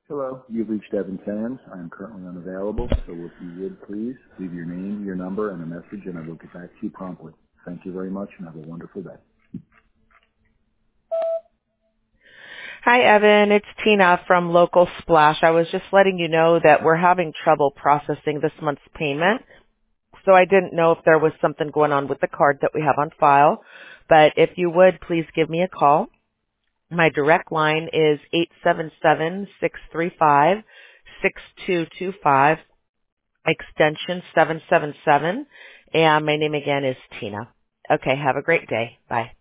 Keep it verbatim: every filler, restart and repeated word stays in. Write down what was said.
Hello, you've reached Evan Sands. I am currently unavailable, so if you would please leave your name, your number, and a message, and I will get back to you promptly. Thank you very much, and have a wonderful day. Hi, Evan. It's Tina from Local Splash. I was just letting you know that we're having trouble processing this month's payment. So I didn't know if there was something going on with the card that we have on file. But if you would, please give me a call. My direct line is eight seven seven, six three five, six two two five, extension seven seven seven. And my name again is Tina. Okay, have a great day. Bye.